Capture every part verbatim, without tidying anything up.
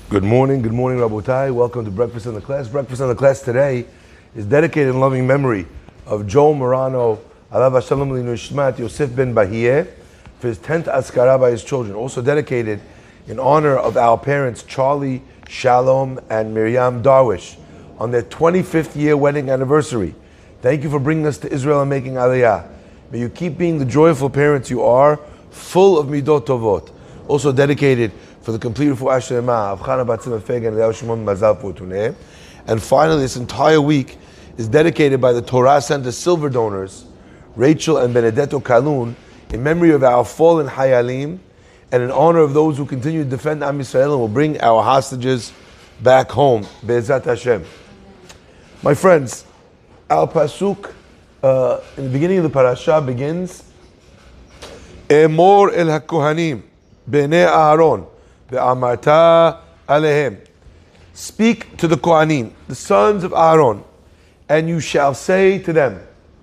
Good morning, good morning, Rabotai. Welcome to Breakfast in the Class. Breakfast in the Class today is dedicated in loving memory of Joe Morano, Alav Hashalom Linushmat Yosef ben Bahiyeh, for his tenth Azkara by his children. Also dedicated in honor of our parents, Charlie Shalom and Miriam Darwish, on their twenty-fifth year wedding anniversary. Thank you for bringing us to Israel and making Aliyah. May you keep being the joyful parents you are, full of Midot Tovot. Also dedicated for the complete Refuah Shlema of Chana Batzim Feg and Leah Shimon Mazal Fortuné. And finally, this entire week is dedicated by the Torah Center silver donors, Rachel and Benedetto Kalun, in memory of our fallen Hayalim and in honor of those who continue to defend Am Yisrael and will bring our hostages back home. Be'ezat Hashem. My friends, our pasuk uh, in the beginning of the parasha begins, Emor el hakohanim bnei Aaron ve'amarta alehem. Speak to the Kohanim, the sons of Aaron, and you shall say to them.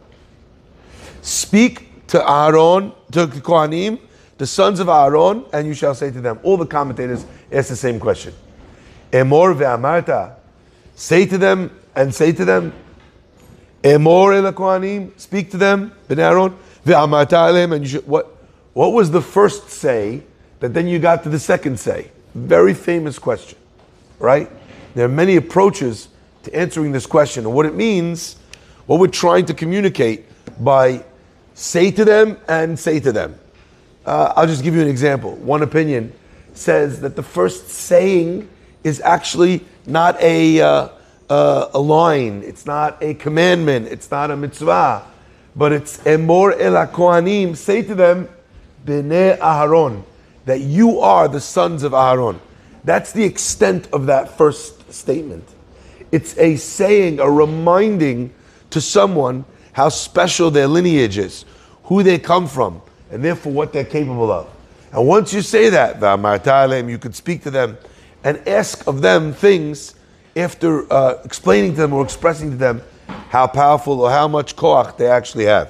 Speak to Aaron, to the Kohanim, the sons of Aaron, and you shall say to them. All the commentators ask the same question. Emor ve'amarta. Say to them and say to them. Emor el Kohanim. Speak to them, bnei Aaron ve'amarta alehem. And you should, what? What was the first say that then you got to the second say? Very famous question, right? There are many approaches to answering this question. And what it means, what we're trying to communicate by say to them and say to them. Uh, I'll just give you an example. One opinion says that the first saying is actually not a, uh, uh, a line. It's not a commandment. It's not a mitzvah. But it's Emor el HaKohanim. Say to them, Bnei Aharon, that you are the sons of Aharon. That's the extent of that first statement. It's a saying, a reminding to someone how special their lineage is, who they come from, and therefore what they're capable of. And once you say that, you could speak to them and ask of them things after uh, explaining to them or expressing to them how powerful or how much koach they actually have.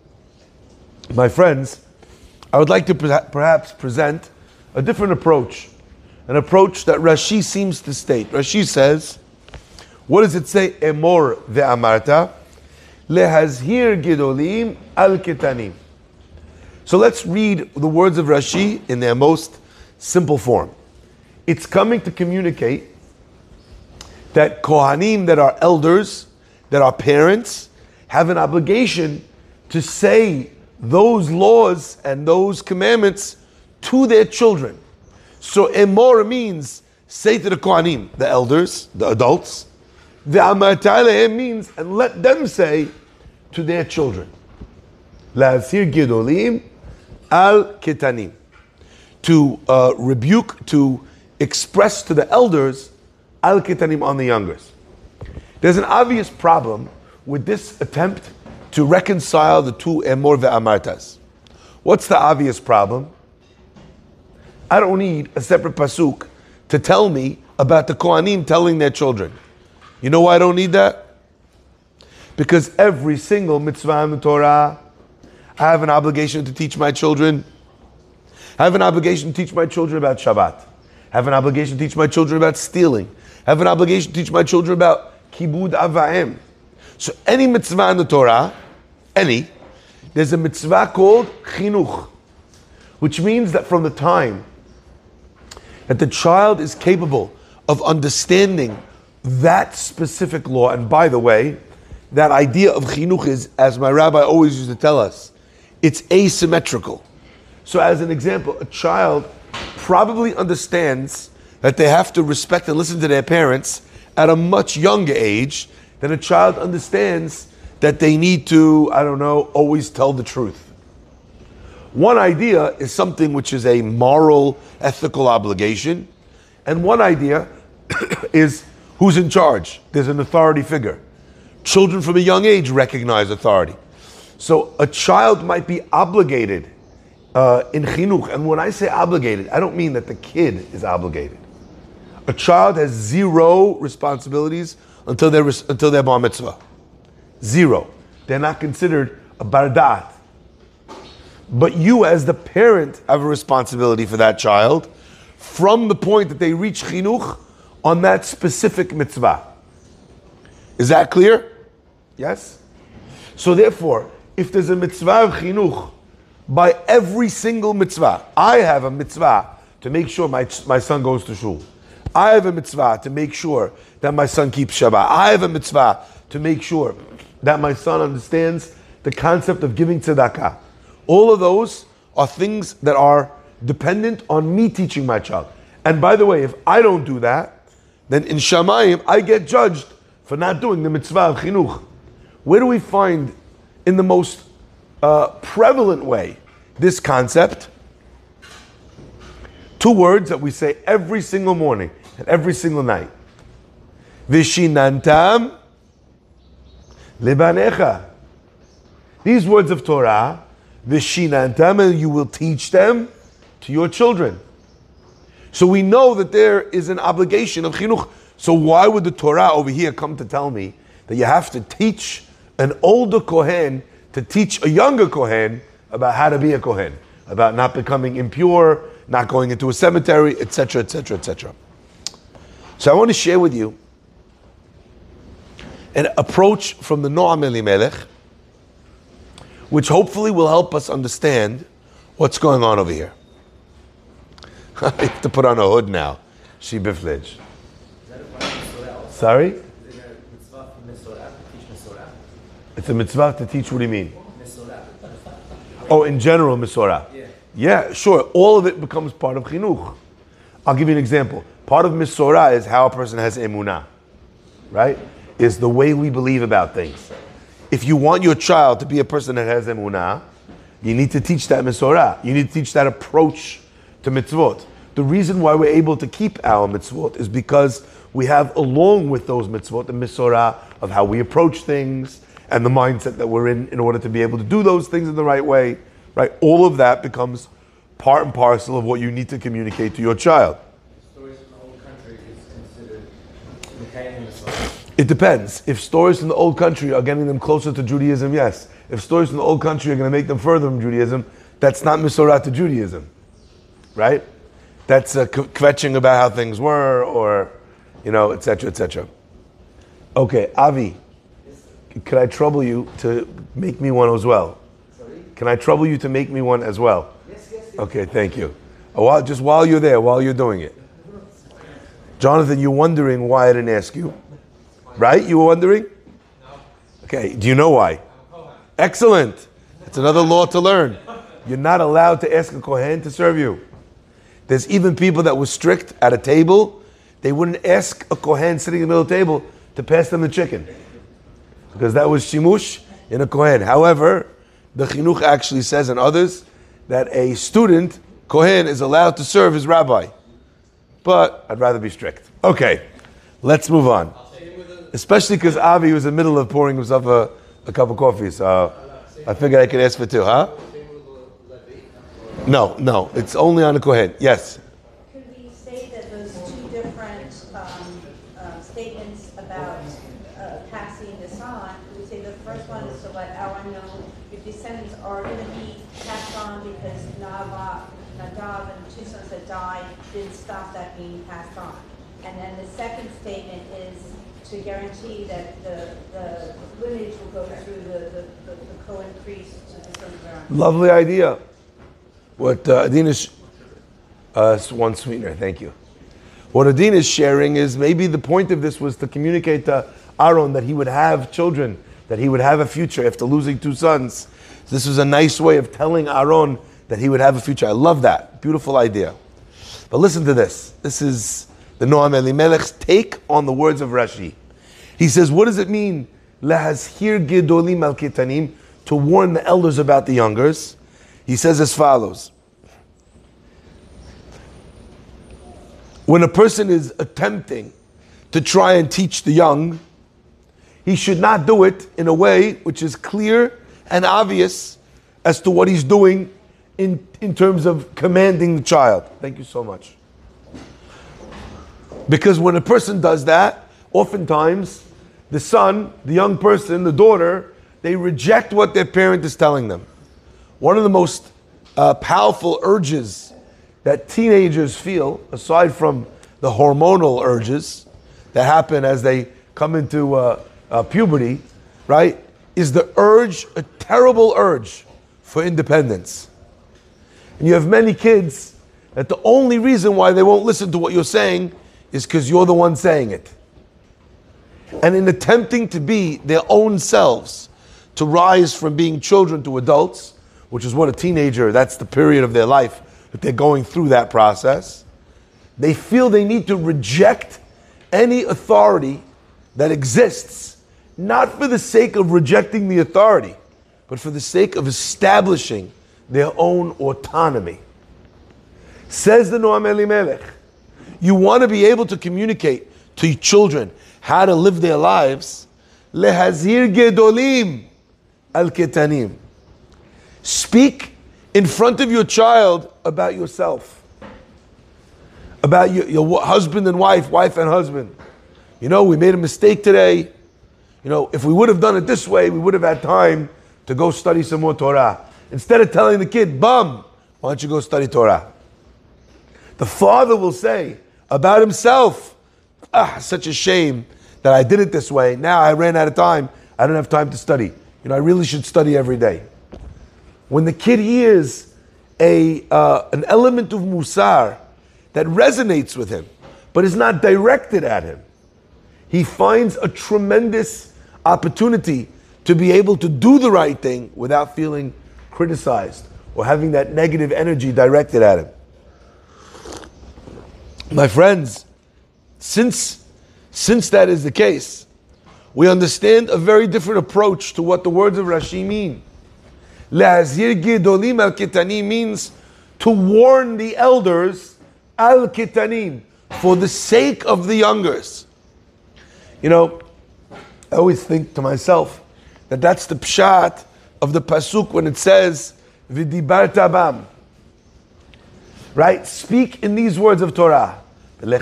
My friends, I would like to perhaps present a different approach, an approach that Rashi seems to state. Rashi says, what does it say? Emor ve'amarta lehazhir gidolim al ketanim. So let's read the words of Rashi in their most simple form. It's coming to communicate that Kohanim, that are elders, that are parents, have an obligation to say those laws and those commandments to their children. So Emor means say to the Kohanim, the elders, the adults. Ve'amarta alehem means and let them say to their children. La'azhir gidolim al ketanim. To uh, rebuke, to express to the elders al ketanim on the youngers. There's an obvious problem with this attempt to reconcile the two Emor ve'amartas. What's the obvious problem? I don't need a separate pasuk to tell me about the Kohanim telling their children. You know why I don't need that? Because every single mitzvah in the Torah, I have an obligation to teach my children. I have an obligation to teach my children about Shabbat. I have an obligation to teach my children about stealing. I have an obligation to teach my children about kibud avaim. So any mitzvah in the Torah, any, there's a mitzvah called chinuch, which means that from the time that the child is capable of understanding that specific law, and by the way, that idea of chinuch is, as my rabbi always used to tell us, it's asymmetrical. So as an example, a child probably understands that they have to respect and listen to their parents at a much younger age than a child understands that they need to, I don't know, always tell the truth. One idea is something which is a moral, ethical obligation, and one idea is who's in charge. There's an authority figure. Children from a young age recognize authority. So a child might be obligated uh, in chinuch, and when I say obligated, I don't mean that the kid is obligated. A child has zero responsibilities until they're until they're bar mitzvah. Zero. They're not considered a bardat. But you, as the parent, have a responsibility for that child from the point that they reach chinuch on that specific mitzvah. Is that clear? Yes? So therefore, if there's a mitzvah of chinuch, by every single mitzvah, I have a mitzvah to make sure my, my son goes to shul. I have a mitzvah to make sure that my son keeps Shabbat. I have a mitzvah to make sure that my son understands the concept of giving tzedakah. All of those are things that are dependent on me teaching my child. And by the way, if I don't do that, then in Shamayim, I get judged for not doing the mitzvah of chinuch. Where do we find in the most uh, prevalent way this concept? Two words that we say every single morning and every single night. Vishinantam libanecha. These words of Torah, vishinantam, and you will teach them to your children. So we know that there is an obligation of chinuch. So why would the Torah over here come to tell me that you have to teach an older Kohen to teach a younger Kohen about how to be a Kohen, about not becoming impure, not going into a cemetery, et cetera, et cetera, et cetera. So I want to share with you an approach from the Noam Elimelech, which hopefully will help us understand what's going on over here. I have to put on a hood now. She biflij. Sorry? It's a mitzvah to teach, what do you mean? Oh, in general, Misorah. Yeah. Yeah, sure. All of it becomes part of chinuch. I'll give you an example. Part of Misorah is how a person has emunah, right? Is the way we believe about things. If you want your child to be a person that has emunah, you need to teach that Misorah. You need to teach that approach to mitzvot. The reason why we're able to keep our mitzvot is because we have, along with those mitzvot, the Misorah of how we approach things and the mindset that we're in in order to be able to do those things in the right way, right? All of that becomes part and parcel of what you need to communicate to your child. Stories from the old country is considered Mekayim Mitzvah. It depends. If stories from the old country are getting them closer to Judaism, yes. If stories from the old country are going to make them further from Judaism, that's not Misorah to Judaism, right? That's uh, kvetching about how things were, or, you know, et cetera, et cetera. Okay, Avi. Could I trouble you to make me one as well? Sorry? Can I trouble you to make me one as well? Yes, yes, yes. Okay, thank you. A while, just while you're there, while you're doing it. Jonathan, you're wondering why I didn't ask you. Right? You were wondering? No. Okay, do you know why? Excellent. It's another law to learn. You're not allowed to ask a Kohen to serve you. There's even people that were strict at a table. They wouldn't ask a Kohen sitting in the middle of the table to pass them the chicken, because that was shimush in a Kohen. However, the chinuch actually says, and others, that a student, Kohen, is allowed to serve his rabbi. But I'd rather be strict. Okay, let's move on. Especially because Avi was in the middle of pouring himself a, a cup of coffee, so I figured I could ask for two, huh? No, no, it's only on a Kohen. Yes? Could we say that those two different um, uh, statements about uh, passing this on, we say the first one is to let our know your descendants are going to be passed on because Nava, Nadav and the two sons that died didn't stop that being passed on. And then the second statement is to guarantee that the, the lineage will go through the, the, the, the Cohen priest to the sons of Aaron. Lovely idea. What uh, Adina is, uh, one sweetener, thank you. What Adina is sharing is maybe the point of this was to communicate to Aaron that he would have children, that he would have a future after losing two sons. This was a nice way of telling Aaron that he would have a future. I love that. Beautiful idea. But listen to this. This is the Noam Elimelech's take on the words of Rashi. He says, what does it mean, Lahazhir Gedolim al Ketanim, to warn the elders about the youngers? He says as follows. When a person is attempting to try and teach the young, he should not do it in a way which is clear and obvious as to what he's doing in, in terms of commanding the child. Thank you so much. Because when a person does that, oftentimes the son, the young person, the daughter, they reject what their parent is telling them. One of the most uh, powerful urges that teenagers feel, aside from the hormonal urges that happen as they come into uh, uh, puberty, right, is the urge, a terrible urge for independence. And you have many kids that the only reason why they won't listen to what you're saying is because you're the one saying it. And in attempting to be their own selves, to rise from being children to adults, which is what a teenager, that's the period of their life that they're going through that process, they feel they need to reject any authority that exists, not for the sake of rejecting the authority, but for the sake of establishing their own autonomy. Says the Noam Elimelech, you want to be able to communicate to your children how to live their lives. Lehazir gedolim al ketanim. Speak in front of your child about yourself, about your, your husband and wife, wife and husband. You know, we made a mistake today. You know, if we would have done it this way, we would have had time to go study some more Torah. Instead of telling the kid, bum, why don't you go study Torah? The father will say about himself, ah, such a shame that I did it this way. Now I ran out of time. I don't have time to study. You know, I really should study every day. When the kid hears a uh, an element of musar that resonates with him, but is not directed at him, he finds a tremendous opportunity to be able to do the right thing without feeling criticized or having that negative energy directed at him. My friends, since, since that is the case, we understand a very different approach to what the words of Rashi mean. Le'azir gedolim al ketanim means to warn the elders al ketanim, for the sake of the youngers. You know, I always think to myself that that's the pshat of the pasuk when it says v'dibarta bam. Right? Speak in these words of Torah. What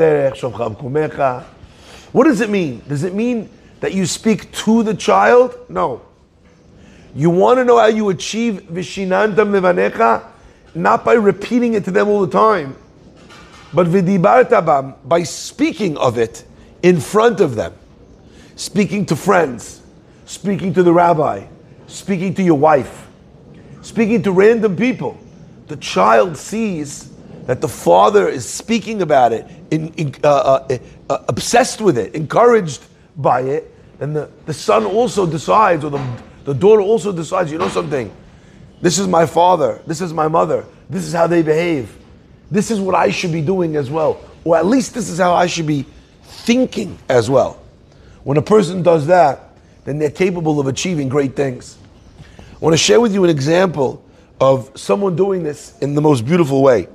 does it mean? Does it mean that you speak to the child? No. You want to know how you achieve vishinantam levanecha? Not by repeating it to them all the time, but v'dibarta bam, by speaking of it in front of them. Speaking to friends, speaking to the rabbi, speaking to your wife, speaking to random people. The child sees that the father is speaking about it, in, in, uh, uh, uh, obsessed with it, encouraged by it, and the, the son also decides, or the, the daughter also decides, you know something, this is my father, this is my mother, this is how they behave, this is what I should be doing as well, or at least this is how I should be thinking as well. When a person does that, then they're capable of achieving great things. I want to share with you an example of someone doing this in the most beautiful way.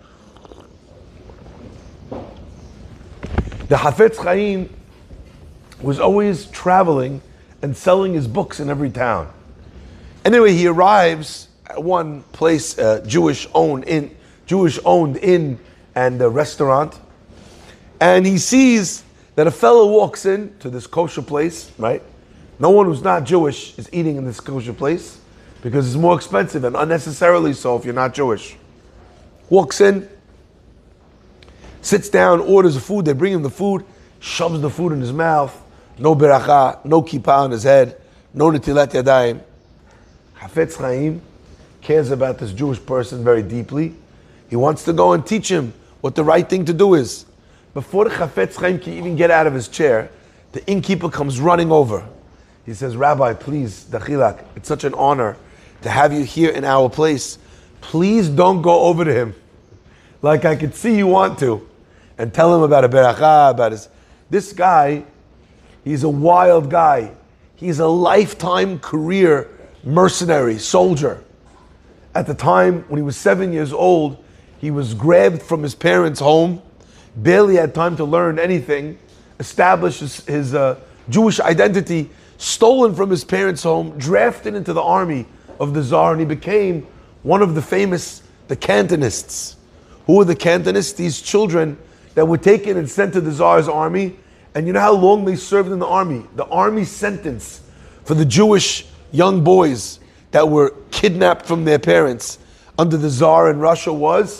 The Hafetz Chaim was always traveling and selling his books in every town. Anyway, he arrives at one place, uh, Jewish owned in, Jewish owned inn and a restaurant, and he sees that a fellow walks in to this kosher place, right? No one who's not Jewish is eating in this kosher place because it's more expensive, and unnecessarily so if you're not Jewish. Walks in, sits down, orders the food, they bring him the food, shoves the food in his mouth, no beracha, no kippah on his head, no netilat yadayim. Hafetz Chaim cares about this Jewish person very deeply. He wants to go and teach him what the right thing to do is. Before the Hafetz Chaim can even get out of his chair, the innkeeper comes running over. He says, Rabbi, please, Dachilak, it's such an honor to have you here in our place. Please don't go over to him. Like I could see you want to. And tell him about a beracha, about his... This guy, he's a wild guy. He's a lifetime career mercenary, soldier. At the time, when he was seven years old, he was grabbed from his parents' home, barely had time to learn anything, established his, his uh, Jewish identity, stolen from his parents' home, drafted into the army of the Tsar, and he became one of the famous, the Cantonists. Who were the Cantonists? These children that were taken and sent to the Tsar's army. And you know how long they served in the army? The army sentence for the Jewish young boys that were kidnapped from their parents under the Tsar in Russia was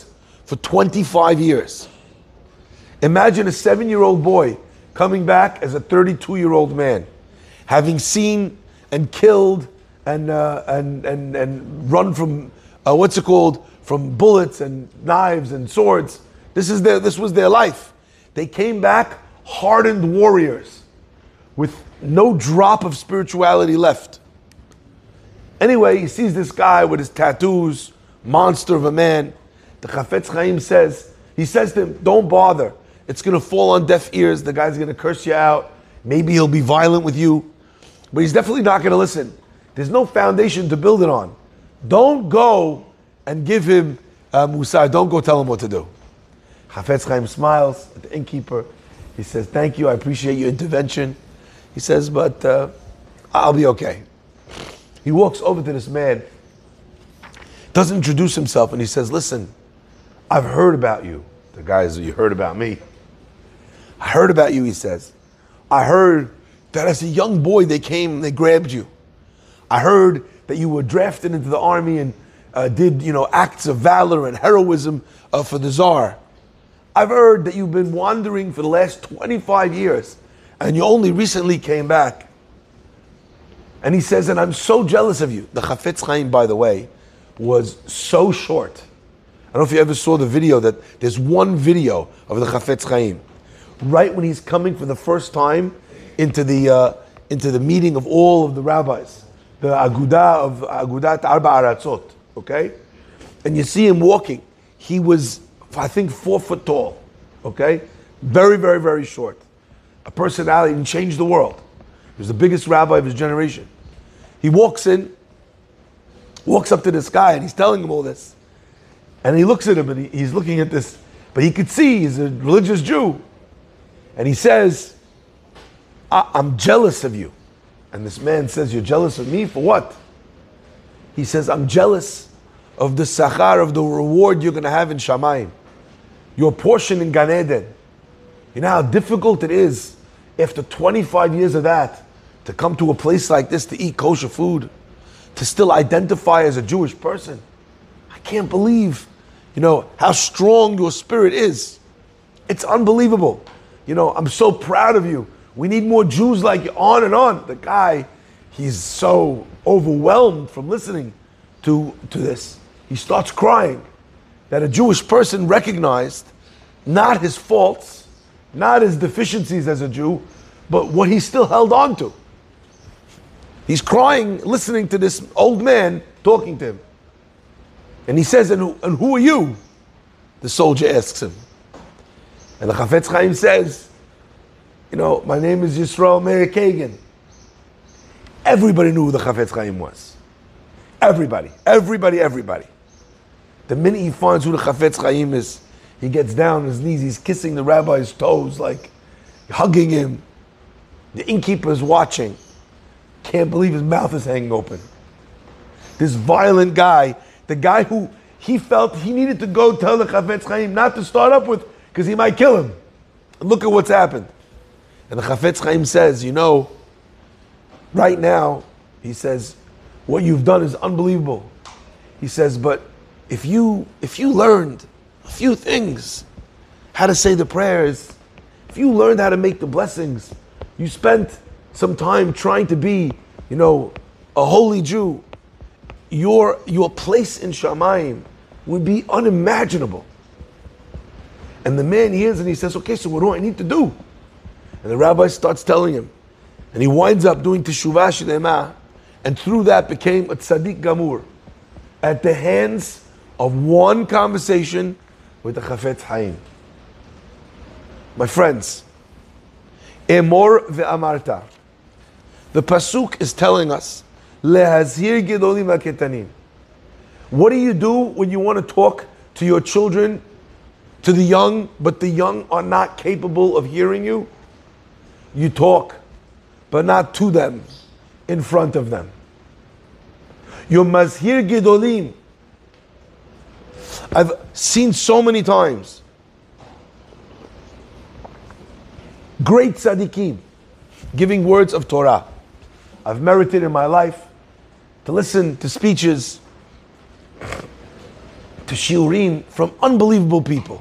for twenty-five years. Imagine a seven-year-old boy coming back as a thirty-two-year-old man, having seen and killed and uh, and and and run from uh, what's it called, from bullets and knives and swords. This is their this was their life. They came back hardened warriors with no drop of spirituality left. Anyway, he sees this guy with his tattoos, monster of a man. The Chafetz Chaim says, he says to him, don't bother. It's going to fall on deaf ears. The guy's going to curse you out. Maybe he'll be violent with you. But he's definitely not going to listen. There's no foundation to build it on. Don't go and give him uh, Musar. Don't go tell him what to do. Chafetz Chaim smiles at the innkeeper. He says, thank you. I appreciate your intervention. He says, but uh, I'll be okay. He walks over to this man, doesn't introduce himself, and he says, listen, I've heard about you. The guy says, you heard about me? I heard about you, he says. I heard that as a young boy they came and they grabbed you. I heard that you were drafted into the army and uh, did, you know, acts of valor and heroism uh, for the Tsar. I've heard that you've been wandering for the last twenty-five years and you only recently came back. And he says, and I'm so jealous of you. The Chafetz Chaim, by the way, was so short. I don't know if you ever saw the video, that there's one video of the Chafetz Chaim. Right when he's coming for the first time into the uh, into the meeting of all of the rabbis, the Agudah of Agudat Arba Aratzot, okay? And you see him walking. He was, I think, four foot tall, okay? Very, very, very short. A personality and changed the world. He was the biggest rabbi of his generation. He walks in, walks up to this guy, and he's telling him all this. And he looks at him, and he, he's looking at this, but he could see he's a religious Jew. And he says, I- I'm jealous of you. And this man says, you're jealous of me for what? He says, I'm jealous of the sachar, of the reward you're going to have in Shamayim. Your portion in Gan Eden. You know how difficult it is after twenty-five years of that to come to a place like this to eat kosher food, to still identify as a Jewish person. I can't believe, you know, how strong your spirit is. It's unbelievable. You know, I'm so proud of you. We need more Jews like you, on and on. The guy, he's so overwhelmed from listening to, to this. He starts crying that a Jewish person recognized not his faults, not his deficiencies as a Jew, but what he still held on to. He's crying, listening to this old man talking to him. And he says, and who, and who are you? The soldier asks him. And the Chafetz Chaim says, you know, my name is Yisrael Meir Kagan. Everybody knew who the Chafetz Chaim was. Everybody, everybody, everybody. The minute he finds who the Chafetz Chaim is, he gets down on his knees, he's kissing the rabbi's toes, like hugging him. The innkeeper is watching. Can't believe his mouth is hanging open. This violent guy, the guy who he felt he needed to go tell the Chafetz Chaim not to start up with, because he might kill him. And look at what's happened. And the Chafetz Chaim says, you know, right now, he says, what you've done is unbelievable. He says, but if you if you learned a few things, how to say the prayers, if you learned how to make the blessings, you spent some time trying to be, you know, a holy Jew, your your place in Shamayim would be unimaginable. And the man hears and he says, okay, so what do I need to do? And the rabbi starts telling him. And he winds up doing teshuvah shlema, and through that became a tzaddik gamur at the hands of one conversation with the Chafetz Chaim. My friends, Emor ve'amarta. The pasuk is telling us, lehazir gedolim v'ketanim. What do you do when you want to talk to your children, to the young, but the young are not capable of hearing you? You talk, but not to them, in front of them. Your mazhir gedolim. I've seen so many times great tzaddikim giving words of Torah. I've merited in my life to listen to speeches to shiurim from unbelievable people.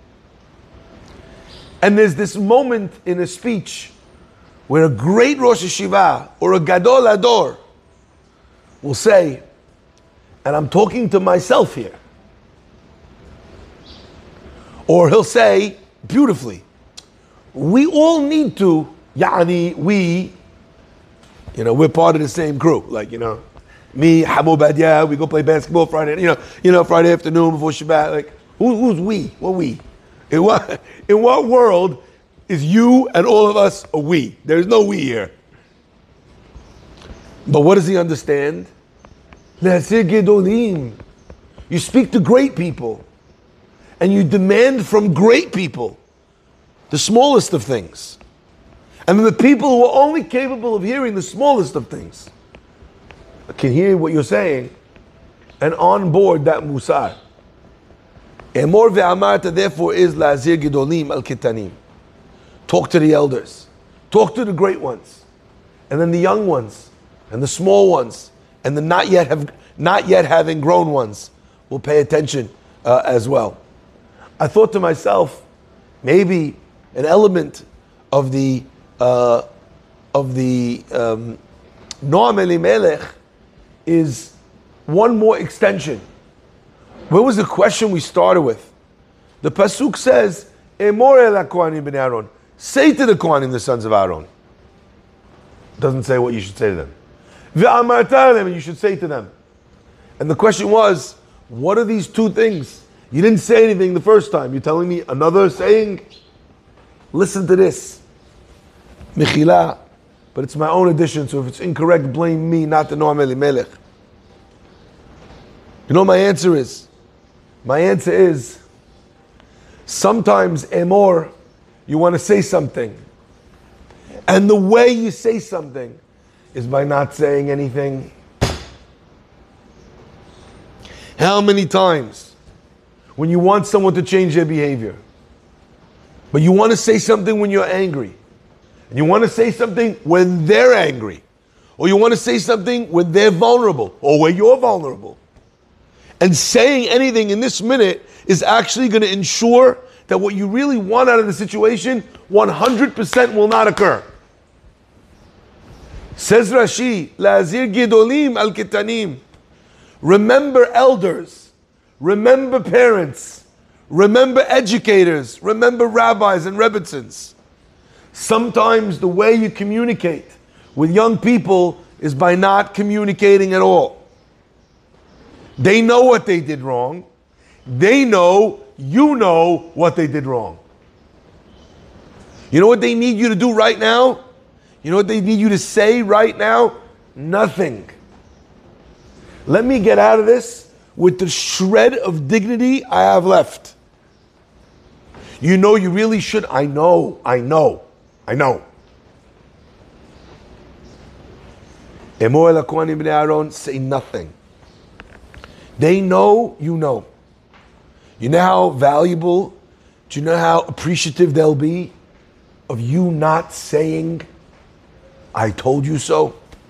And there's this moment in a speech where a great Rosh Hashiva or a Gadol Ador will say, and I'm talking to myself here, or he'll say beautifully, we all need to, yani, we, you know, we're part of the same crew, like, you know, me, Hamu Badia, we go play basketball Friday, you know, you know, Friday afternoon before Shabbat, like, who, who's we? What we? In what, in what world is you and all of us a we? There's no we here. But what does he understand? You speak to great people and you demand from great people the smallest of things. And then the people who are only capable of hearing the smallest of things can hear what you're saying and on board that musar. Emor ve'amarta therefore is la'azir gidolim al kitanim. Talk to the elders. Talk to the great ones. And then the young ones and the small ones and the not yet have not yet having grown ones will pay attention uh, as well. I thought to myself, maybe an element of the uh, of the um, Noam Elimelech is one more extension. What was the question we started with? The pasuk says, "Emor el haKohanim b'nei Aaron." Say to the Kohanim, the sons of Aaron. Doesn't say what you should say to them. Ve'amarta alem, and you should say to them. And the question was, what are these two things? You didn't say anything the first time. You're telling me another saying? Listen to this. Mechila, but it's my own addition, so if it's incorrect, blame me, not the Noam Elimelech. You know what my answer is? My answer is, sometimes emor, you want to say something. And the way you say something is by not saying anything. How many times when you want someone to change their behavior, but you want to say something when you're angry, and you want to say something when they're angry, or you want to say something when they're vulnerable, or when you're vulnerable, and saying anything in this minute is actually going to ensure that what you really want out of the situation one hundred percent will not occur. Says Rashi, La'azir gidolim al kitanim. Remember elders, remember parents, remember educators, remember rabbis and rebbitzins. Sometimes the way you communicate with young people is by not communicating at all. They know what they did wrong. They know, you know what they did wrong. You know what they need you to do right now? You know what they need you to say right now? Nothing. Let me get out of this with the shred of dignity I have left. You know you really should. I know, I know, I know. Emor el haKohanim b'nei Aaron, say nothing. They know, you know. You know how valuable, do you know how appreciative they'll be of you not saying, I told you so?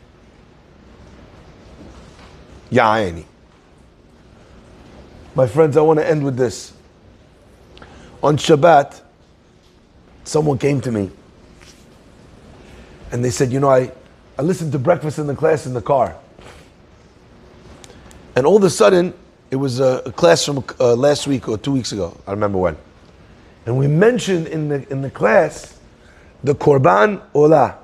Ya'ani. My friends, I want to end with this. On Shabbat, someone came to me and they said, you know, I, I listened to breakfast in the class in the car. And all of a sudden, it was a, a class from uh, last week or two weeks ago. I remember when. And we mentioned in the in the class the Korban Olah.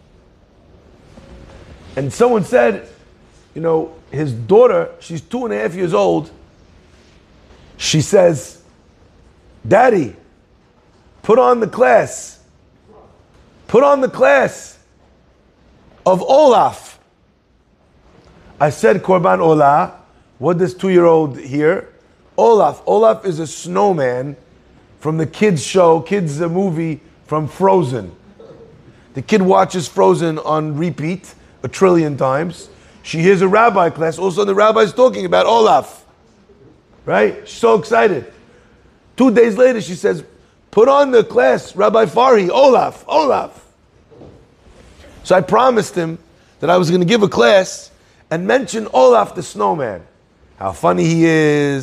And someone said, you know, his daughter, she's two and a half years old. She says, Daddy, put on the class. Put on the class of Olaf. I said Korban Olah. What does two-year-old hear? Olaf. Olaf is a snowman from the kids' show, kids' movie from Frozen. The kid watches Frozen on repeat a trillion times. She hears a rabbi class. Also, the rabbi's talking about Olaf. Right? She's so excited. Two days later, she says, put on the class, Rabbi Fari, Olaf, Olaf. So I promised him that I was going to give a class and mention Olaf the snowman. How funny he is,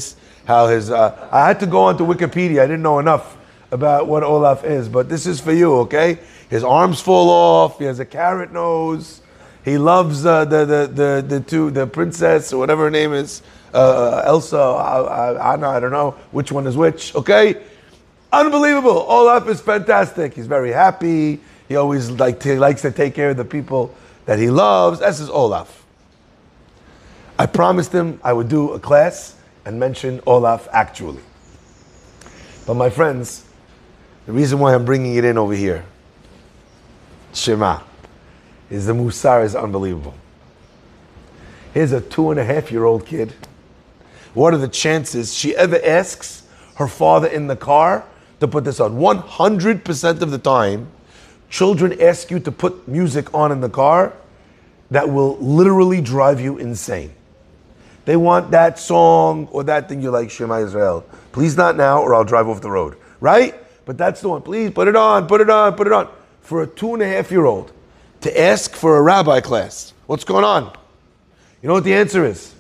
how his, uh, I had to go onto Wikipedia. I didn't know enough about what Olaf is, but this is for you, okay? His arms fall off, he has a carrot nose, he loves uh, the, the, the, the two, the princess, or whatever her name is, uh, Elsa, uh, Anna, I don't know which one is which, okay? Unbelievable. Olaf is fantastic. He's very happy. He always like to, likes to take care of the people that he loves. This is Olaf. I promised him I would do a class and mention Olaf actually. But my friends, the reason why I'm bringing it in over here, Shema, is the Musar is unbelievable. Here's a two and a half year old kid. What are the chances she ever asks her father in the car to put this on? one hundred percent of the time, children ask you to put music on in the car that will literally drive you insane. They want that song or that thing. You're like, Shema Israel, please not now or I'll drive off the road. Right? But that's the one. Please put it on, put it on, put it on. For a two and a half year old to ask for a rabbi class. What's going on? You know what the answer is?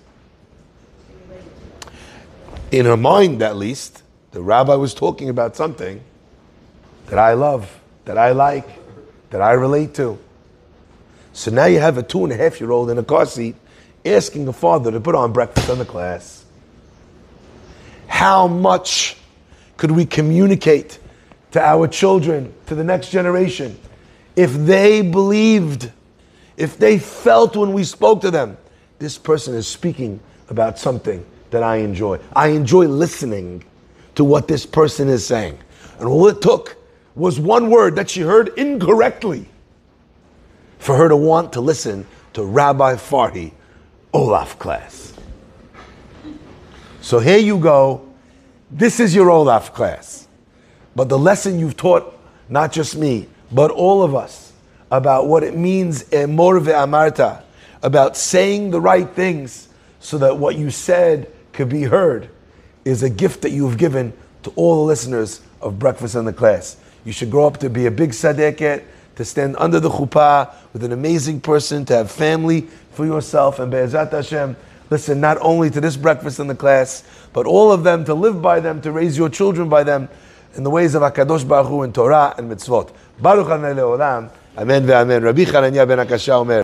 In her mind, at least, the rabbi was talking about something that I love, that I like, that I relate to. So now you have a two and a half year old in a car seat asking the father to put on breakfast in the class. How much could we communicate to our children, to the next generation, if they believed, if they felt when we spoke to them, this person is speaking about something that I enjoy. I enjoy listening to what this person is saying. And all it took was one word that she heard incorrectly for her to want to listen to Rabbi Farhi Olaf class. So here you go. This is your Olaf class. But the lesson you've taught, not just me, but all of us, about what it means, emor ve'amarta, about saying the right things so that what you said could be heard, is a gift that you've given to all the listeners of Breakfast in the Class. You should grow up to be a big tzaddiket, to stand under the chuppah with an amazing person, to have family for yourself, and Be'ezrat Hashem, listen not only to this Breakfast in the Class, but all of them, to live by them, to raise your children by them, in the ways of HaKadosh Baruch Hu in Torah and Mitzvot. Baruch Adonai Le'olam. Amen ve'amen. Rabbi Chananya ben Akasha Omer.